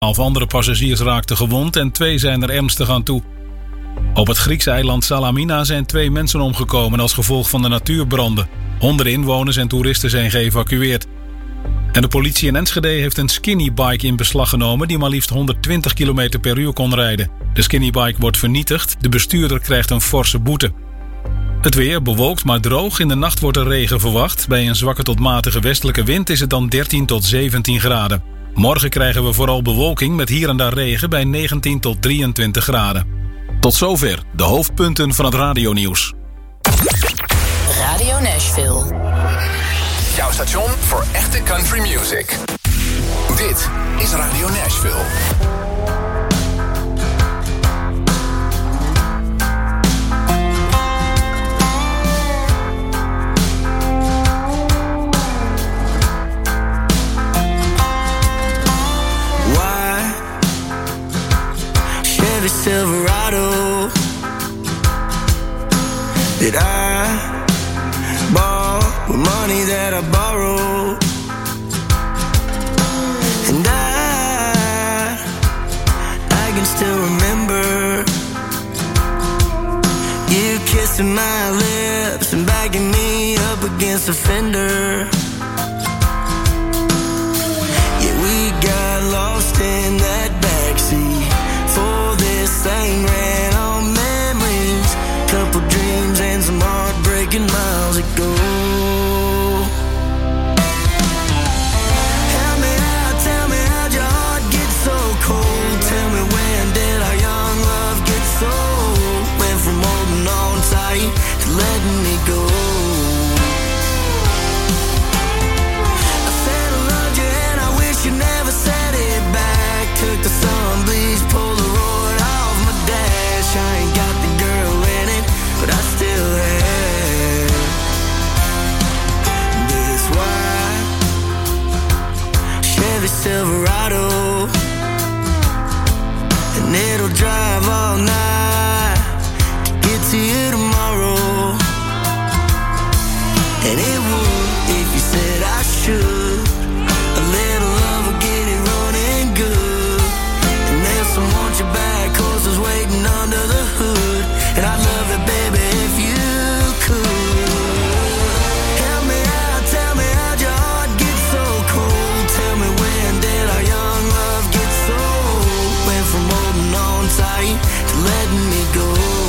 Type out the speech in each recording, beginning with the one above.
11 andere passagiers raakten gewond en 2 zijn er ernstig aan toe. Op het Griekse eiland Salamina zijn 2 mensen omgekomen als gevolg van de natuurbranden. Honderden inwoners en toeristen zijn geëvacueerd. En de politie in Enschede heeft een skinnybike in beslag genomen die maar liefst 120 km per uur kon rijden. De skinnybike wordt vernietigd, de bestuurder krijgt een forse boete. Het weer bewolkt maar droog, in de nacht wordt er regen verwacht. Bij een zwakke tot matige westelijke wind is het dan 13 tot 17 graden. Morgen krijgen we vooral bewolking met hier en daar regen bij 19 tot 23 graden. Tot zover de hoofdpunten van het radionieuws. Radio Nashville. Jouw station voor echte country music. Dit is Radio Nashville. Why Chevy Silverado did I bought with money that I borrowed, and I can still remember you kissing my lips and backing me up against the fender. Yeah, we got lost in that backseat, for this thing ran on memories, couple dreams and some heartbreaking miles ago. Help me out, tell me how'd your heart get so cold? Tell me when did our young love get so? Went from holding on tight to letting me go. I said I loved you and I wish you never said it back. Took the sun-bleached Polaroid off my dash. I ain't got the girl in it, but I still have this white Chevy Silverado, and it'll drive all night to get to you tomorrow. And it would if you said I should. A little love will get it running good, and there's some want you back horses waiting under the hood. And I'd love it, baby, if you could. Help me out, tell me how'd your heart get so cold? Tell me when did our young love get so? Went from holding on tight to letting me go.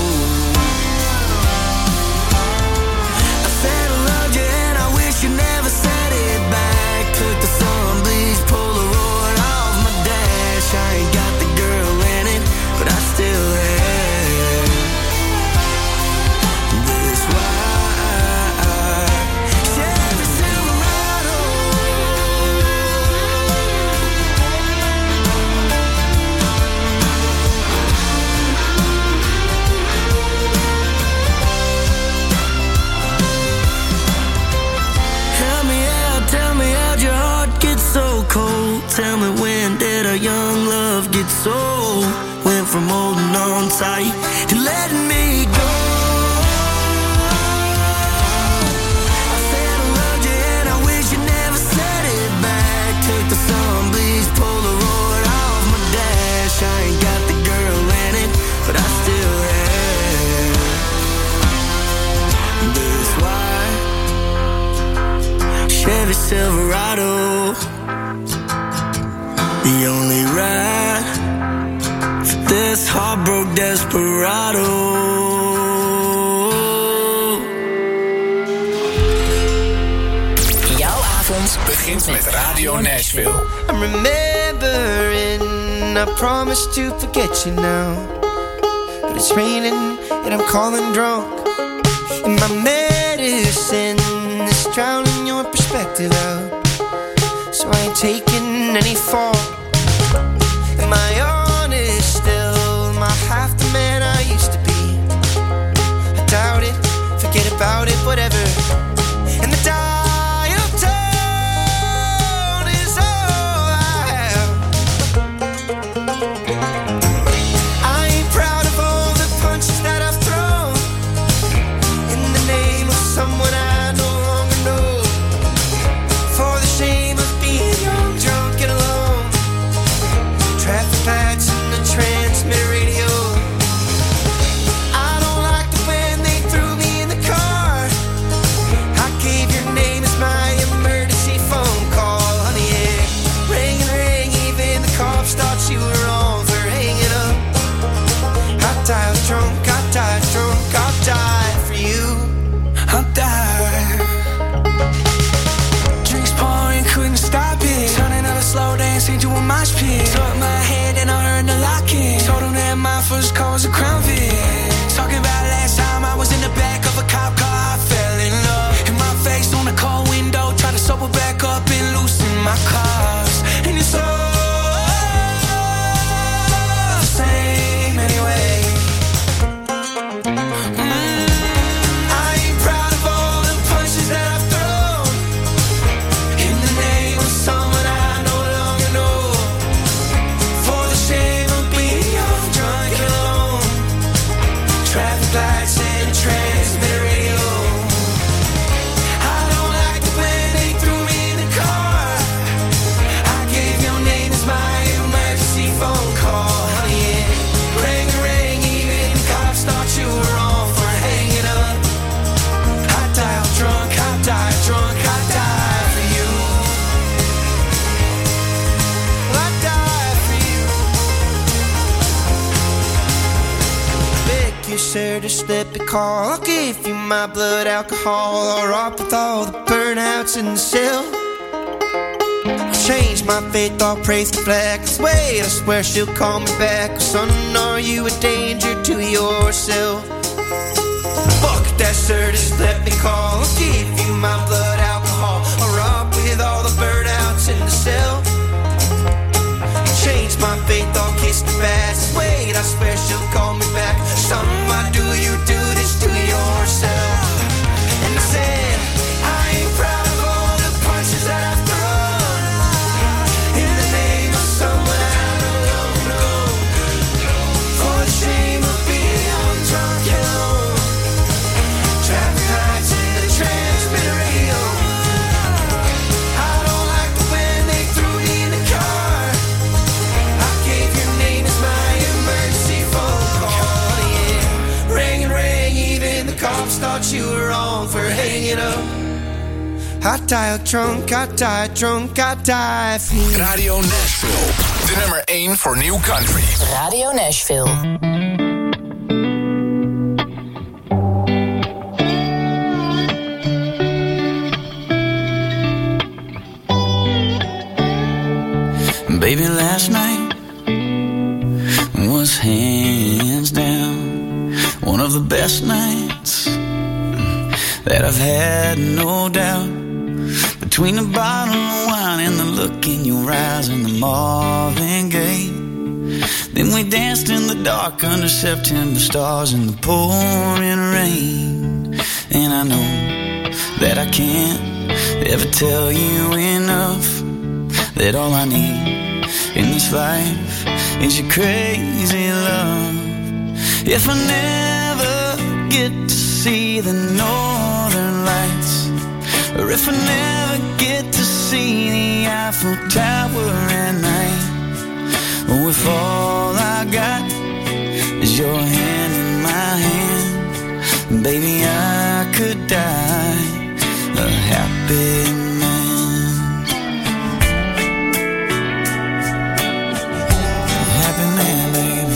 I said I loved you and I wish you never said it back. Took the sun-bleached Polaroid off my dash. I ain't got the girl in it, but I still have this white Chevy Silverado. Help me out, tell me how'd your heart get so cold? Tell me when did our young love get so? Went from holding on tight to letting me go. I said I loved you and I wish you never said it back. Took the sun-bleached Polaroid off my dash. I ain't got the girl in it, but I still have this white Chevy Silverado. The only ride for this heartbroken desperado. Jouw avond Begint met Radio Nashville. I'm remembering I promised to forget you now, but it's raining and I'm calling drunk, and my medicine is drowning your perspective out, so I ain't taking any fault. Am I honest still? Am I half the man I used to be? I doubt it, forget about it, whatever. And the dial tone is all I have. I ain't proud of all the punches that I've thrown in the name of someone I no longer know, for the shame of being young, drunk and alone. first car was a Crown Vic. Talking about last time I was in the back of a cop car, I fell in love. And my face on the car window, tried to sober back up and loosen my cars. And it's all the same anyway. I ain't proud of all the punches that I've thrown in the name of someone I no longer know. For the shame of being young, drunk and alone. Traffic lights and transmit radio. I don't like the way they threw me in the car. I gave your name as my emergency phone call. Honey, it rang and rang, even the cops thought you were on for hanging up. I died drunk, I died drunk, I died for you. I died for you. Beg you, sir, to slip the call. I'll give you my blood alcohol. I'll rock with all the burnouts in the cell. I'll change my faith, I'll praise the flag. 'Cause wait, I swear she'll call me back. Son, are you a danger to yourself? Fuck that, sir, just let me call. I'll give you my blood alcohol. I'll rock with all the burnouts in the cell. Change my faith, I'll kiss the bass. Wait, I swear she'll call me back. Son, why do you do this to yourself? And I said, I ain't proud of all the punches that I've thrown in the name of someone I no longer know. For the shame of being young, drunk and alone. Traffic lights and the transmitter radio. I don't like the way they threw me in the car. I gave your name as my emergency phone call. Yeah, rang and rang, even the cops thought you were on for hanging up. I died drunk, I died drunk, I died for you. Radio Nashville. De nummer 1 voor New Country. Radio Nashville. Baby, last night was hands down one of the best nights that I've had, no doubt. Between the bottle of wine and the look in your eyes and the Marvin Gaye, then we danced in the dark under September stars in the pouring rain. And I know that I can't ever tell you enough that all I need in this life is your crazy love. If I never get to see the northern lights, or if I never get to see the Eiffel Tower at night, or if all I got is your hand in my hand, baby, I could die a happy man. A happy man, baby.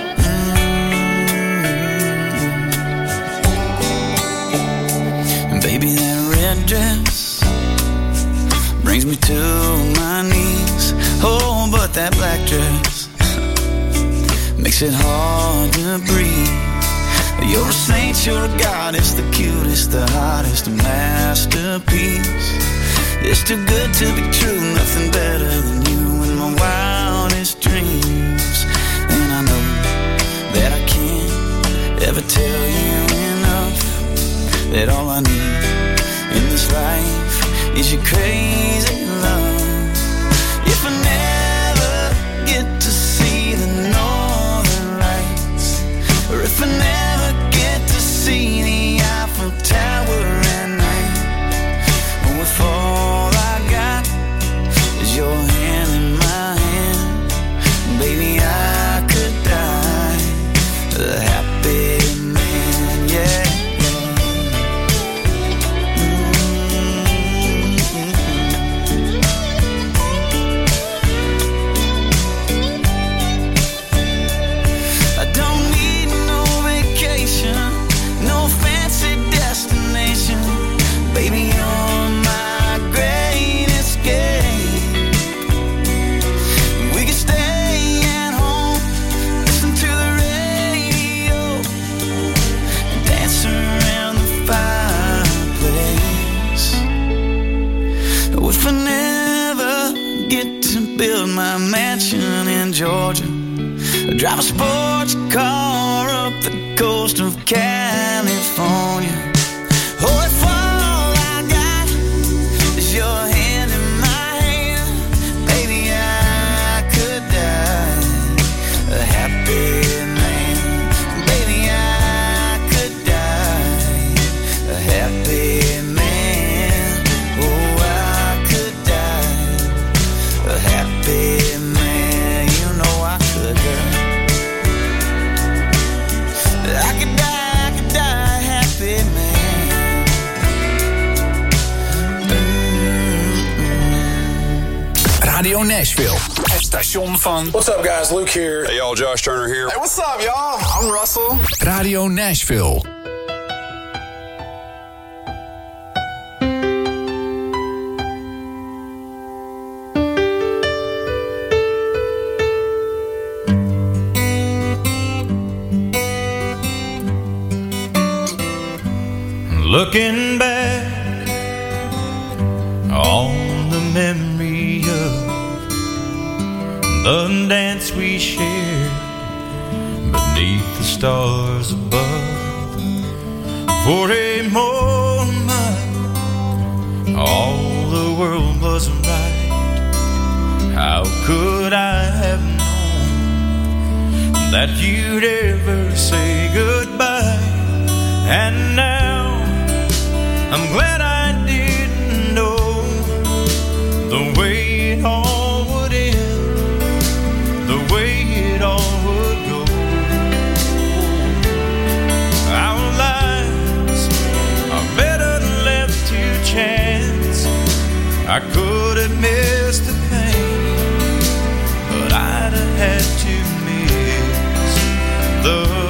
And baby, that red dress brings me to my knees. Oh, but that black dress makes it hard to breathe. You're a saint, you're a goddess, the cutest, the hottest, a masterpiece. It's too good to be true, nothing better than you in my wildest dreams. And I know that I can't ever tell you enough that all I need in this life is your crazy love. If I never get to see the northern lights, or if I never get to see the Eiffel Tower at night, or if all I got is your hand in my hand, baby, I could die a happy man, yeah. Georgia. I drive a sports car up the coast of California. Oh, if all I got is your hand in my hand, baby, I could die a happy man. Baby, I could die a happy man. Oh, I could die a happy man. You know I could die. I could die a happy man. Radio Nashville. Het station van... What's up, guys? Luke here. Hey, y'all. Josh Turner here. Hey, what's up, y'all? I'm Russell. Radio Nashville. Looking back on the memory of the dance we shared beneath the stars above. For a moment, all the world was right. How could I have known that you'd ever say goodbye? And now I'm glad I didn't know the way it all would end, the way it all would go. Our lives are better left to chance. I could have missed the pain, but I'd have had to miss the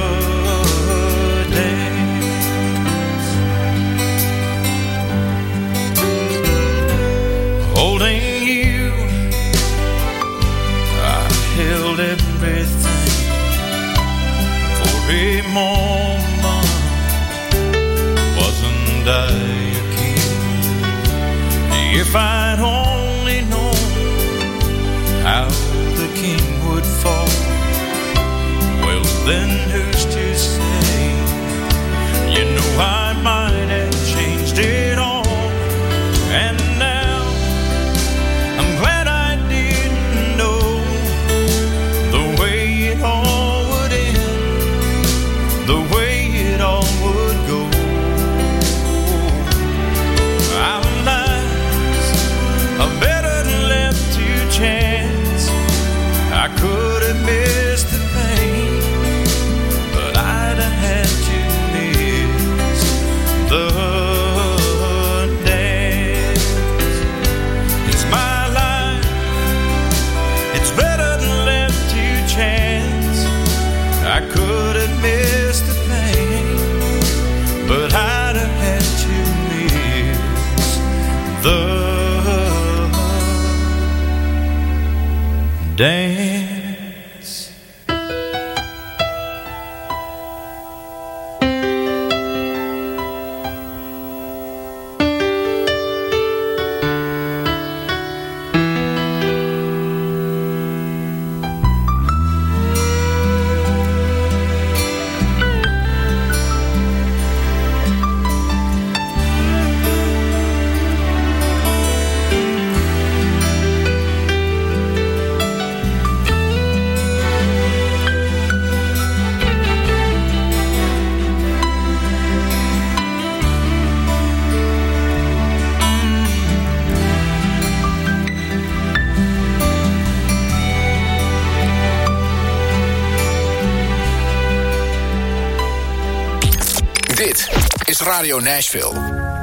holding you, I held everything for a moment. Wasn't I a king? If I'd only known how the king would fall, well then who's to say? You know I might have changed it all. And now I'm glad I didn't know the way it all would end, the way it all would go. Our lives are better left to chance. I could have missed the pain, but I'd have had to miss the I could have missed the pain, but I'd have had to miss the dance. Dit is Radio Nashville.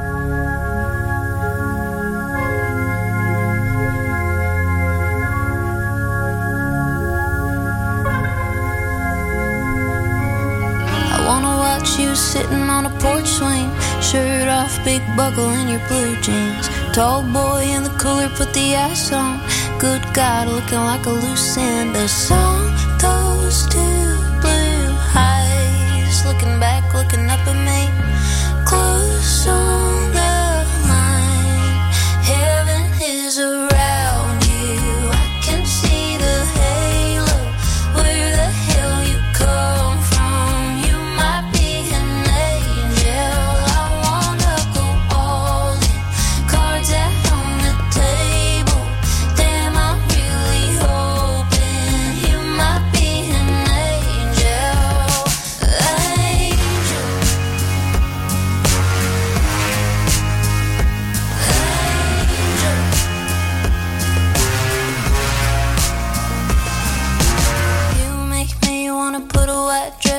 You sitting on a porch swing, shirt off, big buckle in your blue jeans. Tall boy in the cooler, put the ice on. Good God, looking like a loose end. A song, those two blue eyes, looking back, looking up at me. Close on the line, heaven is around you. I can see the halo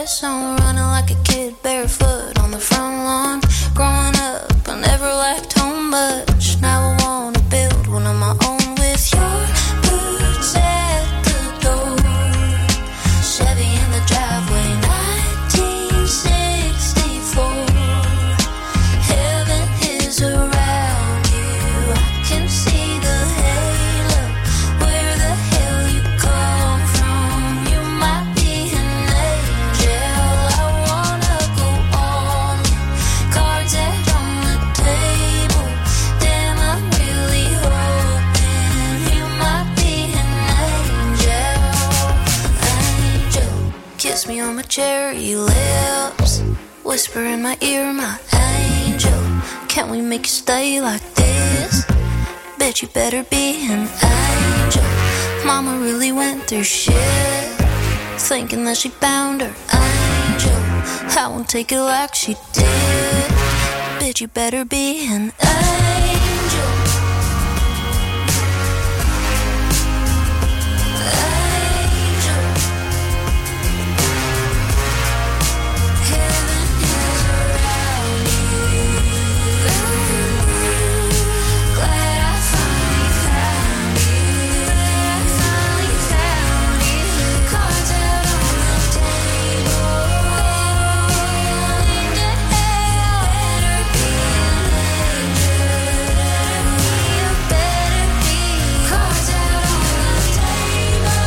dress on, running like a kid barefoot on the front lawn. Growing up, I never liked home much. Now I wanna build one of my own with your boots at the door. Chevy in the driveway, 1964. Heaven is around you. I can see the halo. Where the hell you come from? You might be an angel. I wanna go on. Cards out on the table. Damn, I'm really hoping you might be an angel. Angel, kiss me on my cherry lips. Whisper in my ear, my angel. Can we make it stay like this? Bet you better be an angel. Mama really went through shit, thinking that she found her angel. I won't take it like she did. Bet you better be an angel. Angel. Heaven is around you. Glad I finally found you. Cards out on the table. Better be an angel. You better be. Cards out on the table.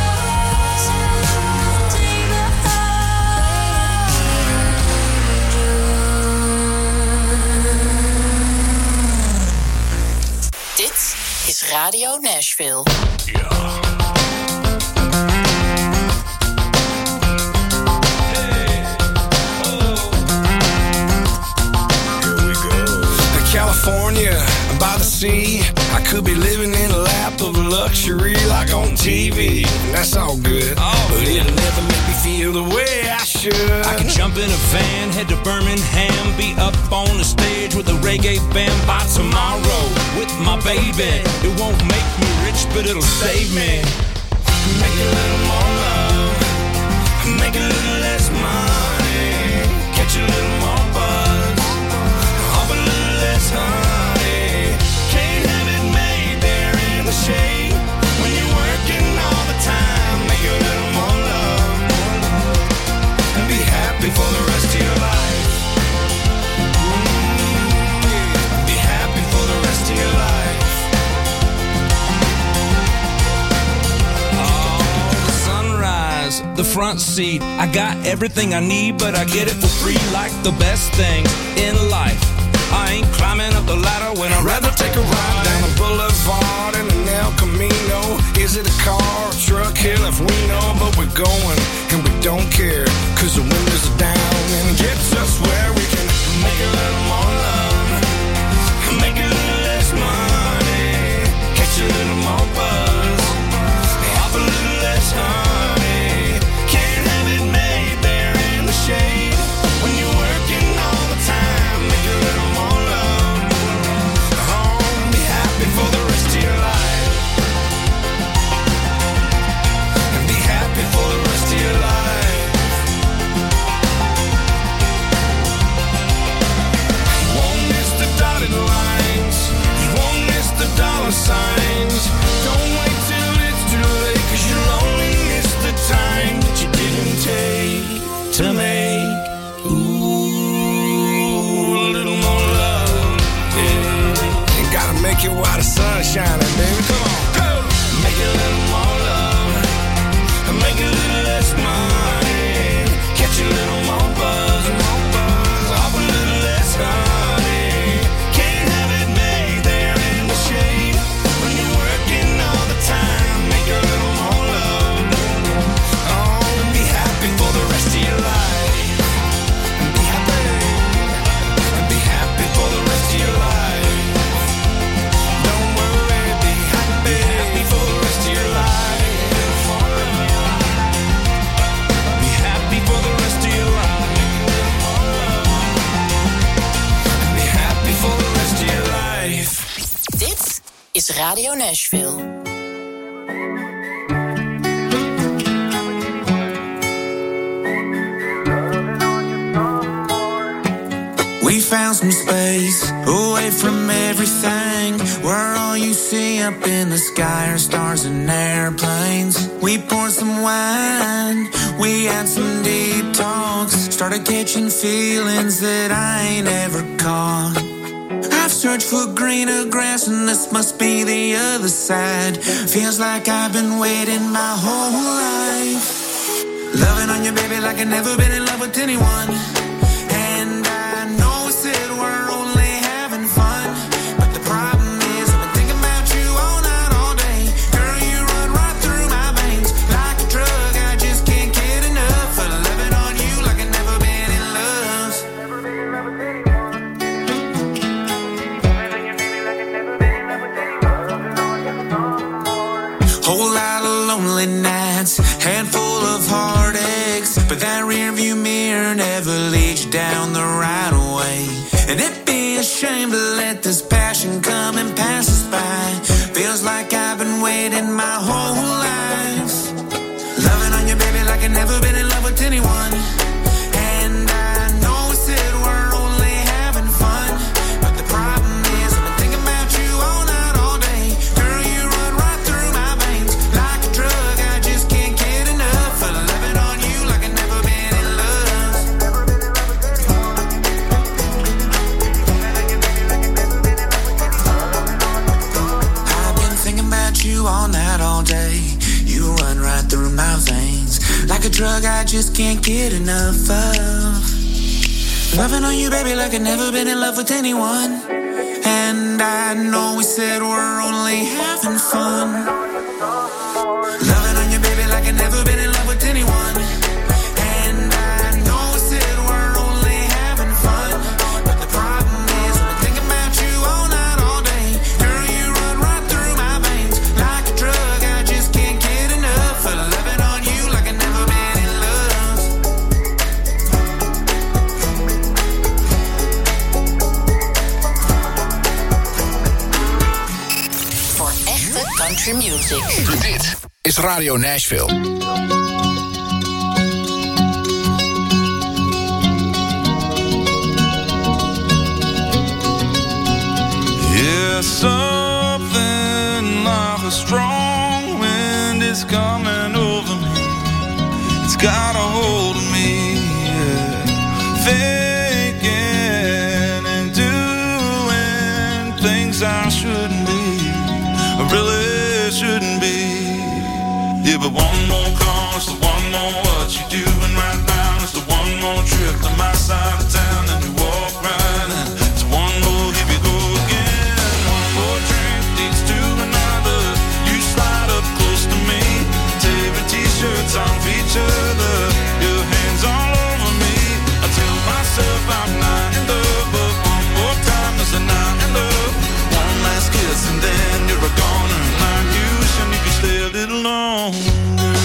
Dit is Radio Nashville. California, by the sea. I could be living in a lap of luxury like on TV. That's all good, but it'll never make me feel the way I should. I can jump in a van, head to Birmingham, be up on the stage with a reggae band by tomorrow with my baby. It won't make me rich, but it'll save me. Make a little more love, make a little less money, catch a little more buzz, hop a little less honey. Can't have it made there in the shade when you're working all the time. Make a little more love and be happy for the rest of your life. Be happy for the rest of your life. The sunrise, the front seat. I got everything I need, but I get it for free like the best thing in life. I ain't climbing up the ladder when I'd rather take a ride down the boulevard in an El Camino. Is it a car or truck? Hell if we know, but we're going and we don't care, cause the windows are down and it gets us where we can make a little more love, make a little less money, catch a little more buzz, hop a little less honey. Can't have it made there in the shade when you're working all the time. Make a little more love, be happy for the rest of your life, and be happy for the rest of your life. You won't miss the dotted lines, you won't miss the dollar signs. Don't wait till it's too late, cause you'll only miss the time that you didn't take to make. Ooh, a little more love, yeah. Ain't gotta make it while the sun's shining, baby. Come on, go! Make it a little more love, and make it a little less money, catch a little more buzz, hop a little less honey. Can't have it made there in the shade when you're working all the time. Make a little more love, and be happy for the rest of your life. Be happy, and be happy for the rest of your life. Don't worry, be happy for the rest of your life. Be happy for the rest of your life. Be happy for the rest of your life. Dit is Radio Nashville. found some space away from everything, where all you see up in the sky are stars and airplanes. We poured some wine, we had some deep talks, started catching feelings that I ain't ever caught. I've searched for greener grass and this must be the other side. Feels like I've been waiting my whole life. Loving on you, baby, like I've never been in love with anyone. And I know we said we're only having fun, but the problem is I've been thinking about you all night, all day. Girl, you run right through my veins like a drug. I just can't get enough of loving on you like I've never been in love. Whole lot of lonely nights, handful of heartaches, but that rearview mirror never leads you down the right way. And it'd be a shame to let this passion come and pass us by. Feels like I've been waiting my whole life. Loving on you, baby, like I've never been in love with anyone. And I know we said we're only having fun, but the problem is I've been thinking about you all night, all day. Girl, you run right through my veins like a drug. I just can't get enough of loving on you like I've never been in love. I've been thinking about you all night, all day. You run right through my veins like a drug I just can't get enough of. Loving on you, baby, like I've never been in love with anyone. And I know we said we're only having fun. Loving on you, baby, like I've never been in love with anyone. And I know we said we're only having fun, but the problem is I've been thinking about you all night, all day. Girl, you run right through my veins like a drug. I just can't get enough of loving on you like I've never been in love. Voor echte country music. Dit is Radio Nashville. Yeah, something like a strong wind is coming over me. It's got a hold of me, yeah. Thinking and doing things I shouldn't be, I really shouldn't be. Yeah, but one more call, it's the one more what you doing right now. It's the one more trip to my side of town, and you walk right in. It's one more, here we go again. One more drink leads to another. You slide up close to me, tearing t-shirts off each other, your hands all over me. I tell myself I'm not in love, but one more time there's a not in love. One last kiss and then you're a goner. Like you, and you can stay a little longer.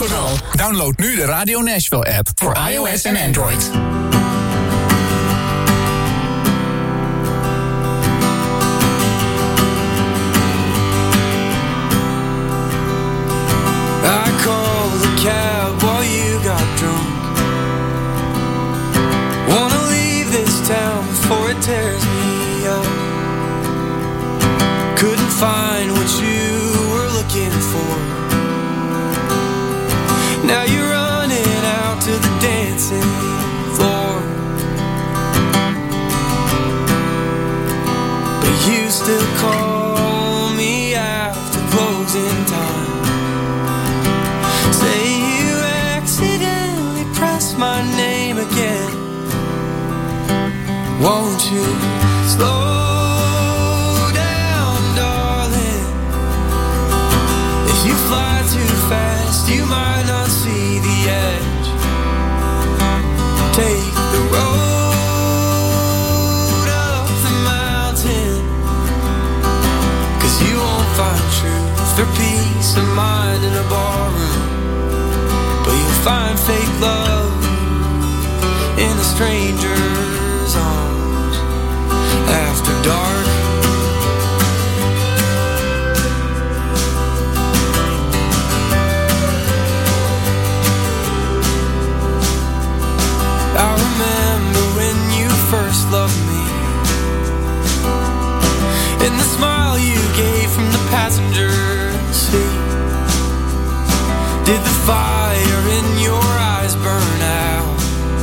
overal. Download nu de Radio Nashville app voor iOS en Android. I called a cab while you got drunk. Wanna leave this town before it tears me up. Couldn't find what you were looking for. Now you're running out to the dancing floor, but you still call me after closing time. Say you accidentally pressed my name again. Won't you slow down, darling? If you fly too fast, you might not see the edge. Take the road up the mountain, 'cause you won't find truth or peace of mind in a barroom, but you'll find fake love in a stranger's arms after dark. I remember when you first loved me, and the smile you gave from the passenger seat. Did the fire in your eyes burn out?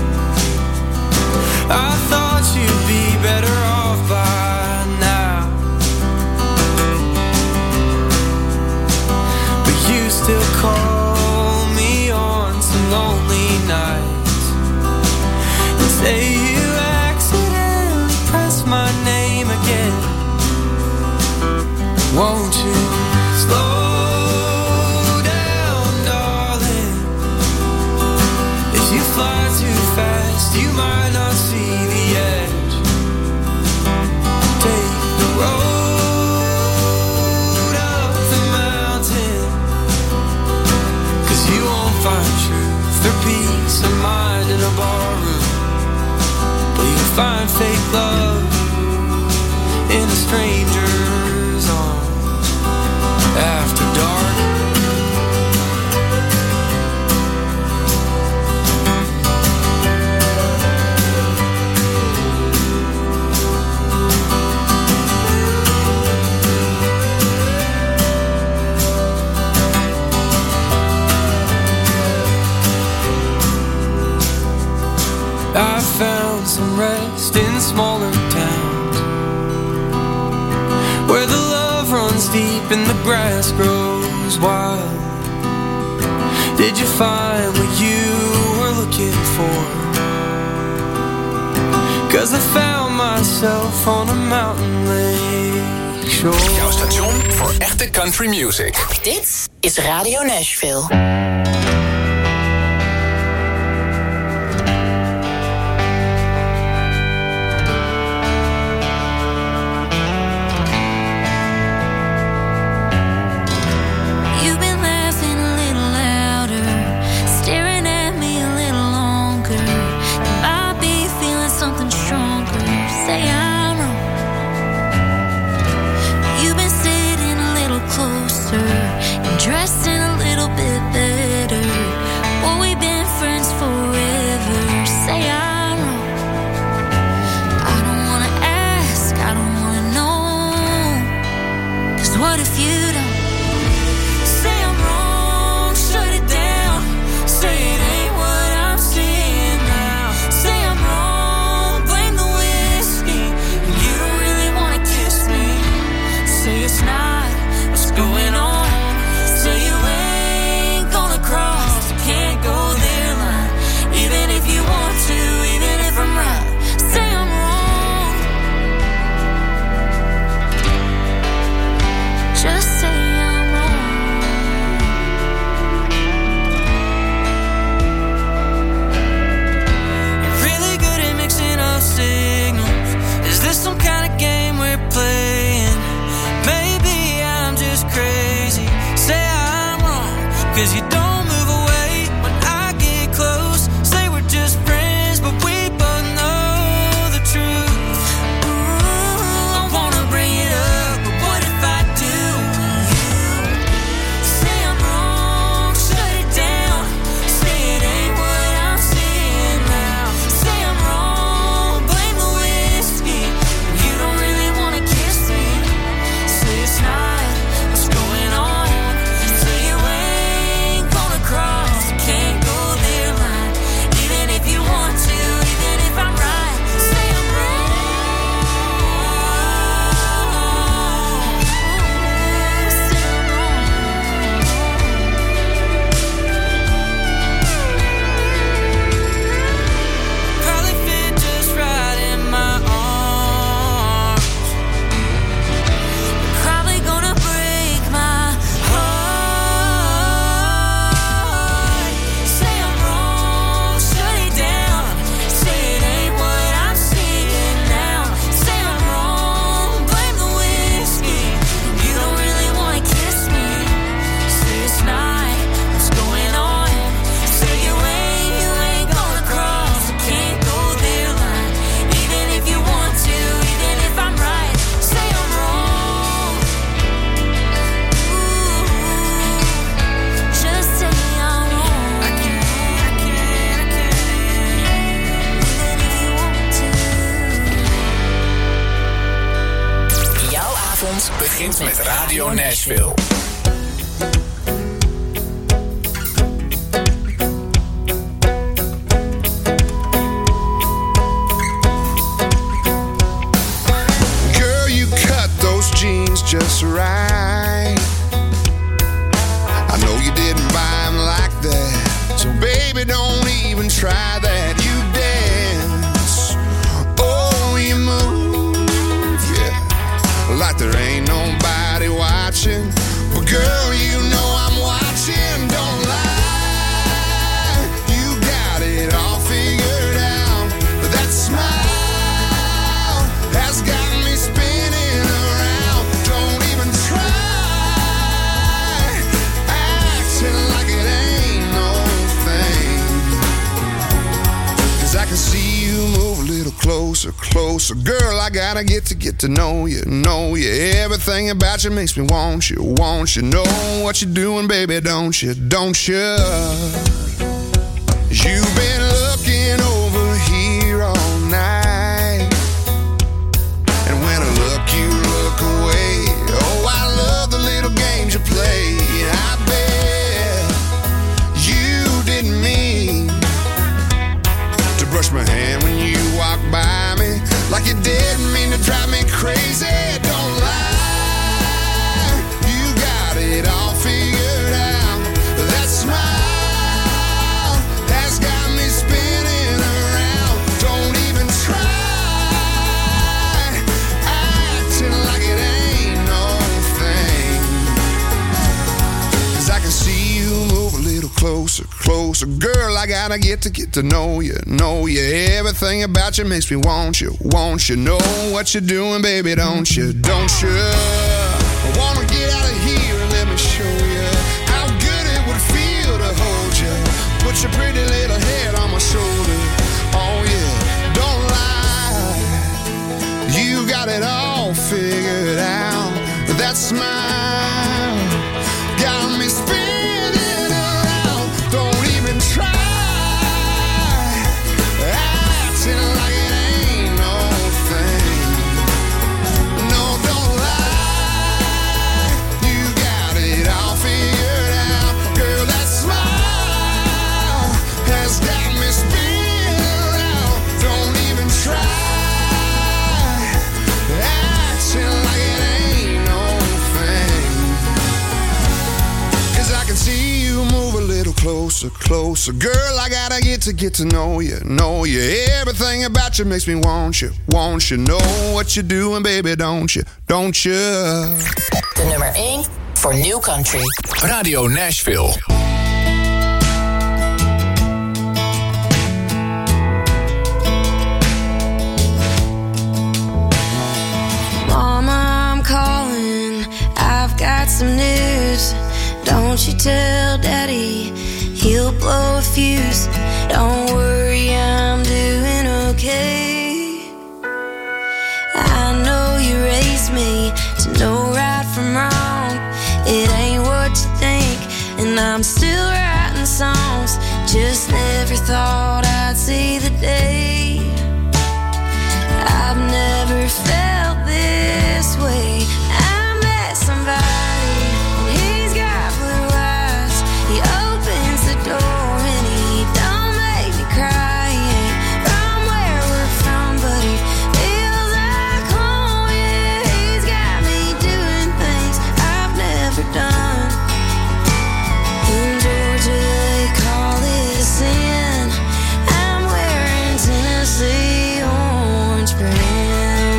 I thought you'd be better off by now, but you still call me on some lonely nights and say you accidentally pressed my name again. Won't you slow down, darling? If you fly too fast, you might not see the edge. Take the road up the mountain, 'cause you won't find truth or peace of mind in a barroom, but you'll find fake love in a stranger's arms after dark. I found some rest in smaller towns, where the love runs deep and the grass grows wild. Did you find what you were looking for? 'Cause I found myself on a mountain lake shore. Jouw station voor echte country music. Dit is Radio Nashville. Dressed in a little bit better. ochtend begint met Radio Nashville. Girl, you cut those jeans just right. I know you didn't buy them like that, so baby, don't even try that. You dance, oh, you move, yeah, like there ain't nobody watching. But girl, you know I'm watching, don't lie. You got it all figured out. That smile has got me spinning around. Don't even try acting like it ain't no thing. 'Cause I can see you move a little closer, closer. Girl, I gotta get to know you, know you. Everything about you makes me want you, want you. Know what you're doing, baby, don't you, don't you? You've been looking over here all night, and when I look, you look away. Oh, I love the little games you play. I bet you didn't mean to brush my hand when you walked by me, like you didn't mean to drive me crazy. Don't lie, you got it all figured out. That smile has got me spinning around. Don't even try acting like it ain't no thing. 'Cause I can see you move a little closer, closer. Girl, I gotta get to know you, know you. Everything about you makes me want you, want you. Know what you're doing, baby, don't you, don't you? I wanna get out of here and let me show you how good it would feel to hold you. Put your pretty little head on my shoulder. Oh yeah, don't lie, you got it all figured out. That smile got me spinning around. Don't even try acting like it ain't no thing. No, don't lie, you got it all figured out. Girl, that smile has got me spinning around. Don't even try acting like it ain't no thing. 'Cause I can see you move a little closer, closer. Girl, I gotta get to know you, know you. Everything about you makes me want you, want you. Know what you're doing, baby, don't you, don't you? De nummer 1 voor New Country. Radio Nashville. Mama, I'm calling. I've got some news. Don't you tell Daddy, he'll blow a fuse. Don't worry, I'm doing okay. I know you raised me to know right from wrong. It ain't what you think, and I'm still writing songs. Just never thought I'd see the day. I've never felt this way. I met somebody, and he's got blue eyes. He opens the door and he don't make me cry. He ain't from where we're from, but he feels like home. Yeah, he's got me doing things I've never done. In Georgia they call it a sin. I'm wearing Tennessee orange brim.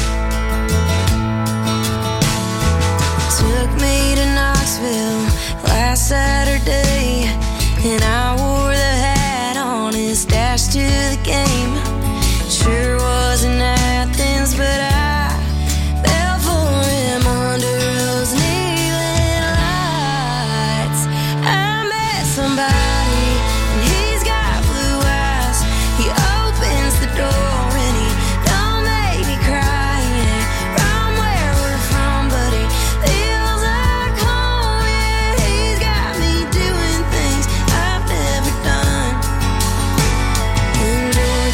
Took me to Knoxville last Saturday, and I wore the hat on his dash to the game. Sure was in Athens, but I fell for him under those neon lights. I met somebody, and he's got blue eyes. He opens the door and he don't make me cry. He ain't from where we're from, but he feels like home. Yeah, he's got me doing things I've never done. In Georgia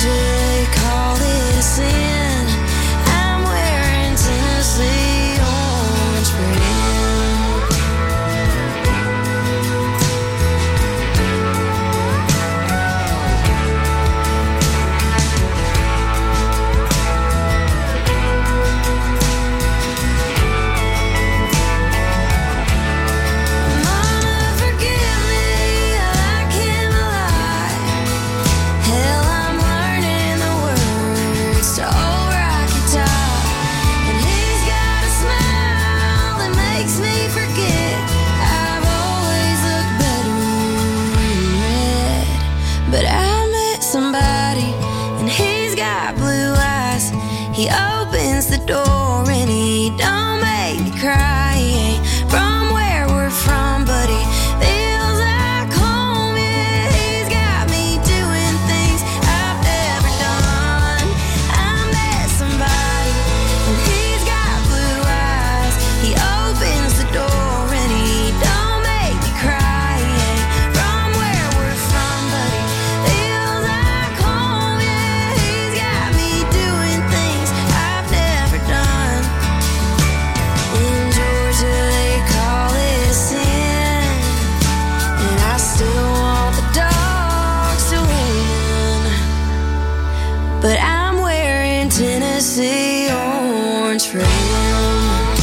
somebody, and he's got blue eyes. He opens the door and he don't make me cry. He ain't from where we're from, but he feels like home. Yeah, he's got me doing things I've never done. I met somebody, and he's got blue eyes. He opens the door and he don't make me cry. He ain't from where we're from, but he feels like home. Yeah, he's got me doing things I've never done. In Georgia they call it sin, and I still want the dogs to win. But I'm wearing Tennessee orange for him.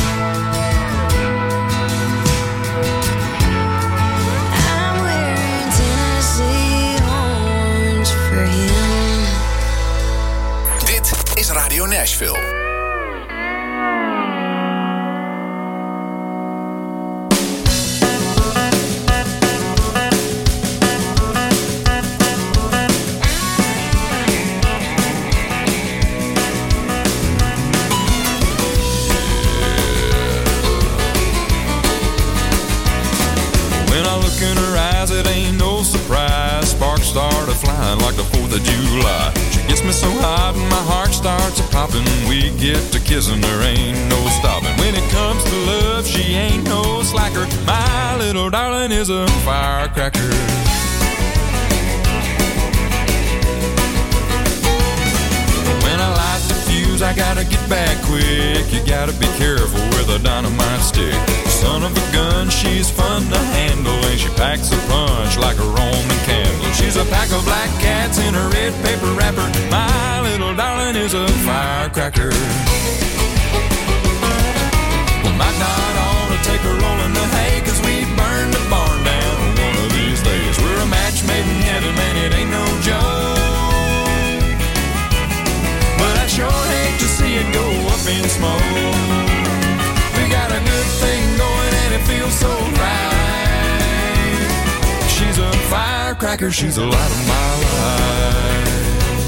I'm wearing Tennessee orange for him. Dit is Radio Nashville. When I look in her eyes, it ain't no surprise. Sparks started flying like the 4th of July. She gets me so hot and my heart starts a-popping. We get to kissing, there ain't no stopping. When it comes to love, she ain't no slacker. My little darling is a firecracker. When I light the fuse, I gotta get back quick. You gotta be careful with a dynamite stick. Son of a gun, she's fun to handle, and she packs a punch like a Roman candle. She's a pack of black cats in a red paper wrapper. My little darling is a firecracker. We might not ought to take a roll in the hay, 'cause we burn the barn down one of these days. We're a match made in heaven, man, it ain't no joke. But I sure hate to see it go up in smoke. We got a good thing going and it feels so right. She's a firecracker, she's the light of my life.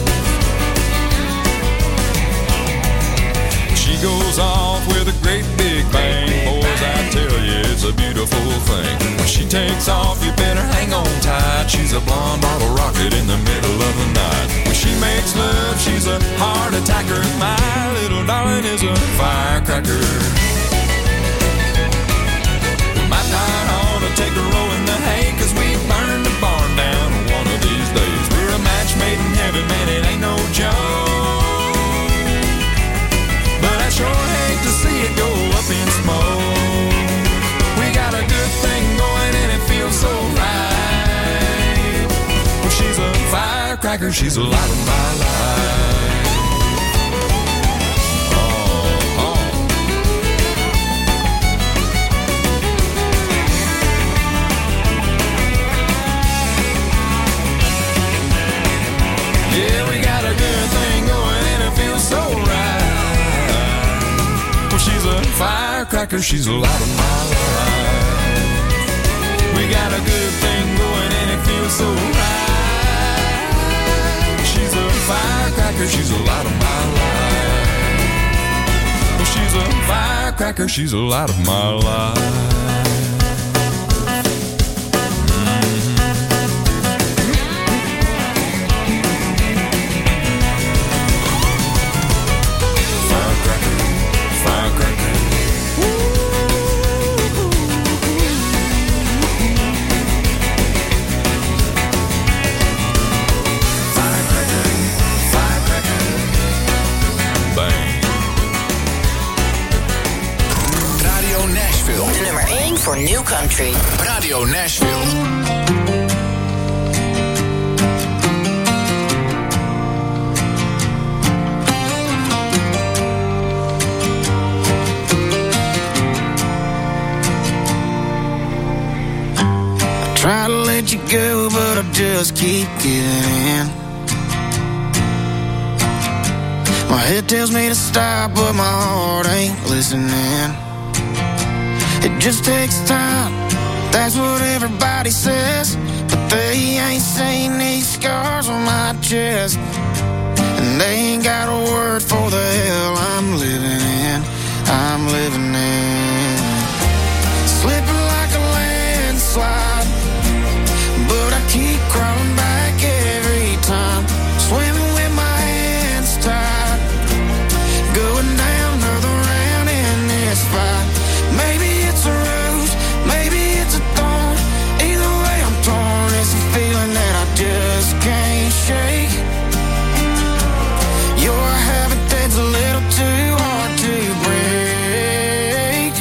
She goes off with a great big bang. Boys, I tell you, it's a beautiful thing. When she takes off, you better hang on tight. She's a blonde bottle rocket in the middle of the night. When she makes love, she's a heart attacker. My little darling is a firecracker. Might not ought to take a roll in the hay, 'cause we burn the barn down one of these days. We're a match made in heaven, man, it ain't no joke. But I sure hate to see it go up in smoke. We got a good thing going and it feels so right. Well, she's a firecracker, she's the light of my life. Yeah, we got a good thing going and it feels so right. Well, she's a firecracker, she's the light of my life. We got a good thing going and it feels so right. She's a firecracker, she's the light of my life. Well, she's a firecracker, she's the light of my life. For New Country. Radio Nashville. Try to let you go, but I just keep giving in. My head tells me to stop, but my heart ain't listening. It just takes time, that's what everybody says. But They ain't seen these scars on my chest, and they ain't got a word for the hell I'm living in. I'm living in. Slipping like a landslide, but I keep crawling back every time. Swimming with my hands tied, going down another round in this fight. Maybe it's a rose, maybe it's a thorn. Either way I'm torn, it's a feeling that I just can't shake. Your habitat's a little too hard to break.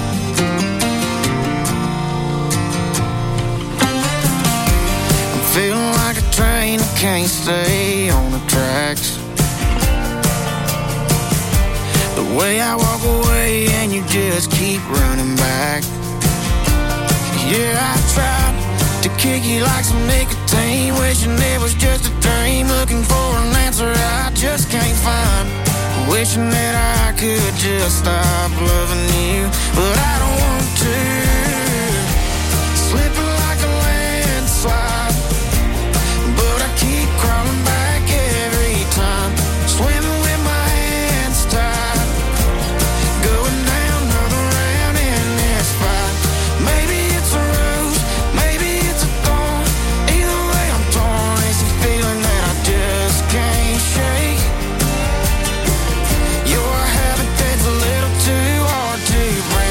I'm feeling like a train that can't stay on the tracks. The way I walk away and you just keep running back. Yeah, I tried to kick you like some nicotine, wishing it was just a dream, looking for an answer I just can't find, wishing that I could just stop loving you, but I don't want to. Slipping like a landslide, but I keep crawling back every time. Swimming with my hands tied, going down another round in this fight. Maybe it's a rose, maybe it's a thorn. Either way I'm torn, it's a feeling that I just can't shake. Your habitat's a little too hard to break.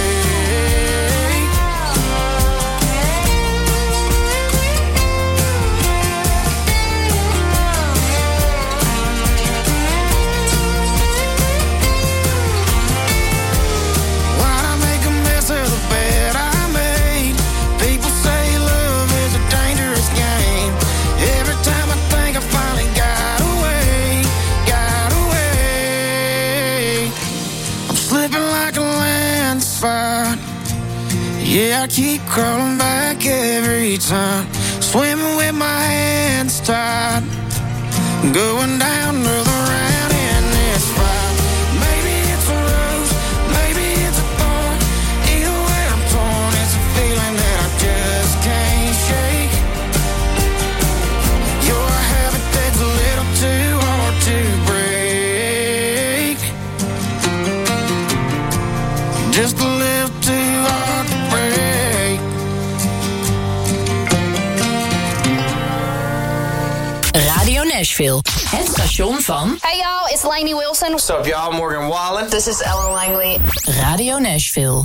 Why'd I make a mess of the bed I made? People say love is a dangerous game. Every time I think I finally got away, got away. I'm slipping like a landslide. Yeah, I keep crawling back every time. Swimming with my hands tied, going down another round in this fight. Maybe it's a rose, maybe it's a thorn. Either way I'm torn, it's a feeling that I just can't shake. Your habitat's a little too hard to break. Just a little too hard to break. Radio Nashville. Het station van... Hey y'all, it's Lainey Wilson. What's up, y'all? Morgan Wallen. This is Ellen Langley. Radio Nashville.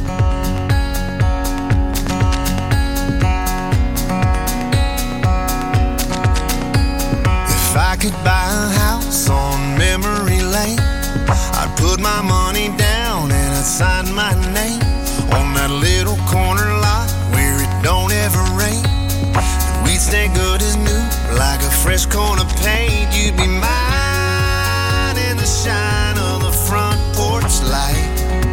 If I could buy a house on memory lane, I'd put my money down and I'd sign my name on that little corner lot where it don't ever rain. And we'd stay good as new, like a fresh coat of paint. You'd be mine in the shine of the front porch light.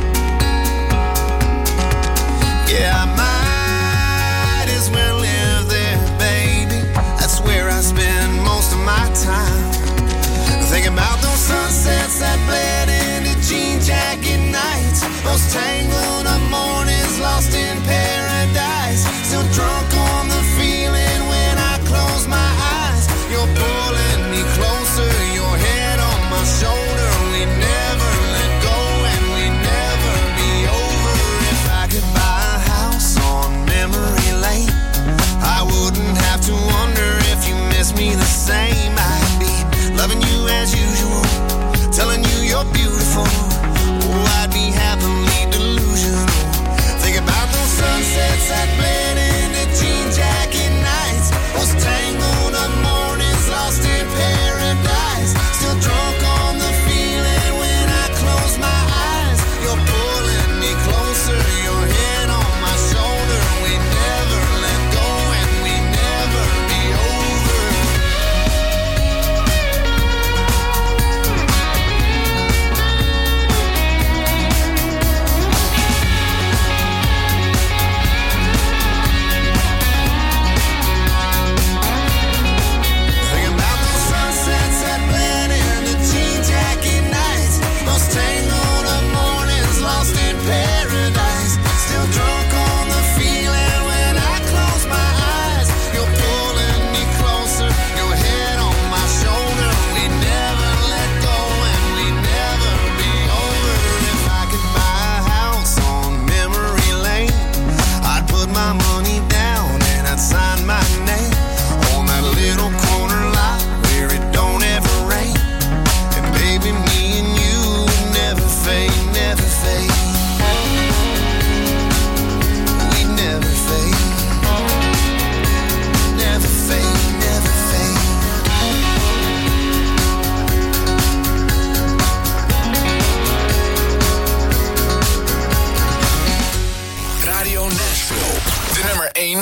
Yeah, I might as well live there, baby. That's where I spend most of my time. Thinking about those sunsets that bled into jean jacket nights, those tangled up mornings lost in paradise. Still drunk on the feeling when I close my eyes. You're pulling me closer, your head on my shoulder. We never let go and we never be over. If I could buy a house on memory lane, I wouldn't have to wonder if you miss me the same. I'd be loving you as usual, telling you you're beautiful. Oh, I'd be happily delusional.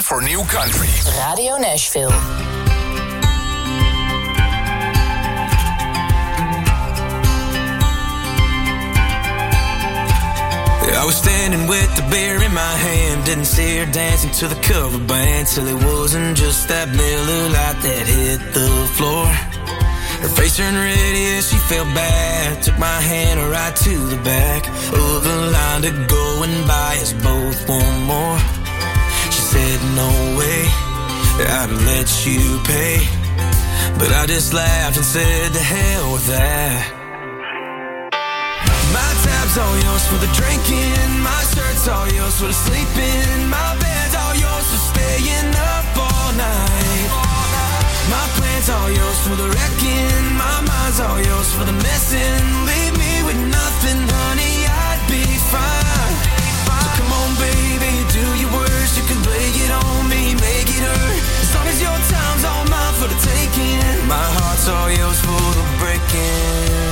for New Country. Radio Nashville. I was standing with the beer in my hand, didn't see her dancing to the cover band, till it wasn't just that Miller Lite that hit the floor. Her face turned red, yeah, she felt bad. Took my hand right to the back of the line to go and buy us both one more. She said, no way, I'd let you pay. But I just laughed and said, to hell with that. My tab's all yours for the drinking, my shirt's all yours for the sleeping, my bed's all yours for staying up all night. My plan's all yours for the wrecking, my mind's all yours for the messing. Leave me with nothing, honey, I'd be fine. So come on, baby, do your worst, you can lay it on me, make it hurt. As long as your time's all mine for the taking, my heart's all yours for the breaking.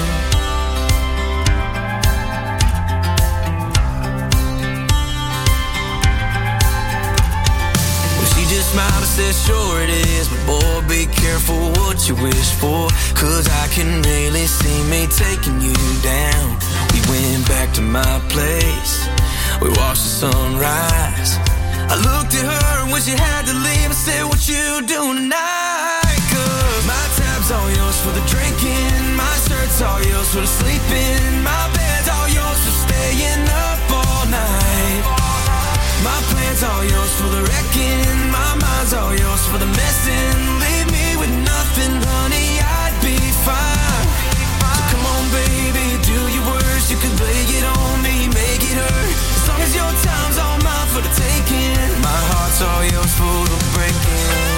Just smiled and said, sure it is, but boy, be careful what you wish for, cause I can really see me taking you down. We went back to my place, we watched the sunrise. I looked at her when she had to leave and said, what you doing tonight? Cause my tab's all yours for the drinking, my shirt's all yours for the sleeping, my bed's all yours for staying up all night. My plan's all yours for the wrecking, my mind's all yours for the messing. Leave me with nothing, honey, I'd be fine. So come on, baby, do your worst, you can lay it on me, make it hurt. As long as your time's all mine for the taking, my heart's all yours for the breaking.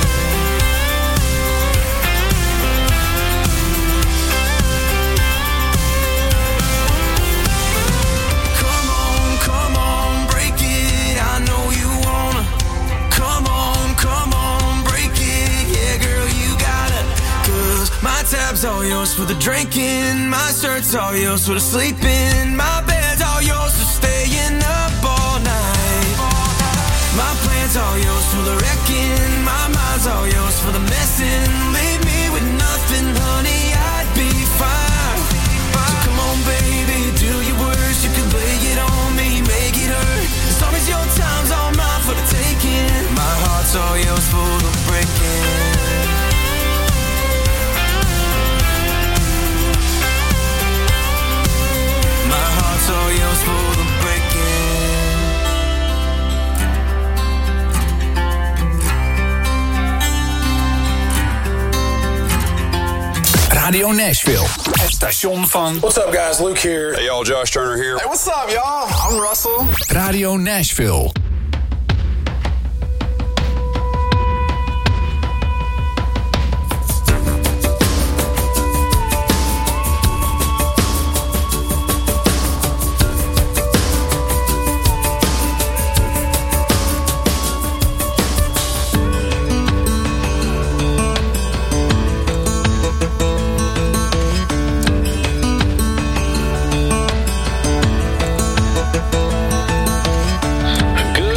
My tab's all yours for the drinking, my shirt's all yours for the sleeping, my bed's all yours for staying up all night. My plan's all yours for the wrecking, my mind's all yours for the messing. Leave me with nothing, honey, I'd be fine. So come on, baby, do your worst, you can lay it on me, make it hurt. As long as your time's all mine for the taking, my heart's all yours for the breaking. My heart's all yours for the breaking. Radio Nashville, het station van... What's up, guys? Luke here. Hey, y'all, Josh Turner here. Hey, what's up, y'all? I'm Russell. Radio Nashville. Good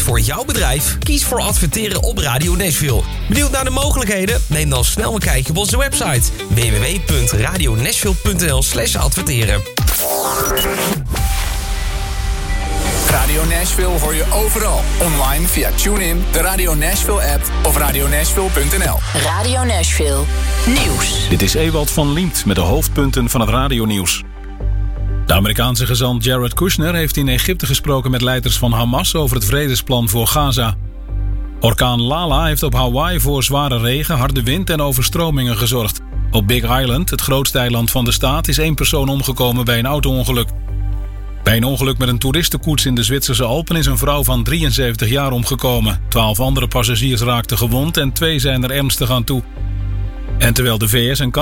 voor jouw bedrijf? Kies voor adverteren op Radio Nashville. Benieuwd naar de mogelijkheden? Neem dan snel een kijkje op onze website www.radionashville.nl/adverteren. Radio Nashville hoor je overal. Online via TuneIn, de Radio Nashville app of radionashville.nl. Radio Nashville. Nieuws. Dit is Ewald van Liemt met de hoofdpunten van het radionieuws. De Amerikaanse gezant Jared Kushner heeft in Egypte gesproken met leiders van Hamas over het vredesplan voor Gaza. Orkaan Lala heeft op Hawaii voor zware regen, harde wind en overstromingen gezorgd. Op Big Island, het grootste eiland van de staat, is 1 persoon omgekomen bij een auto-ongeluk. Bij een ongeluk met een toeristenkoets in de Zwitserse Alpen is een vrouw van 73 jaar omgekomen. 12 andere passagiers raakten gewond en 2 zijn er ernstig aan toe. En terwijl de VS en Canada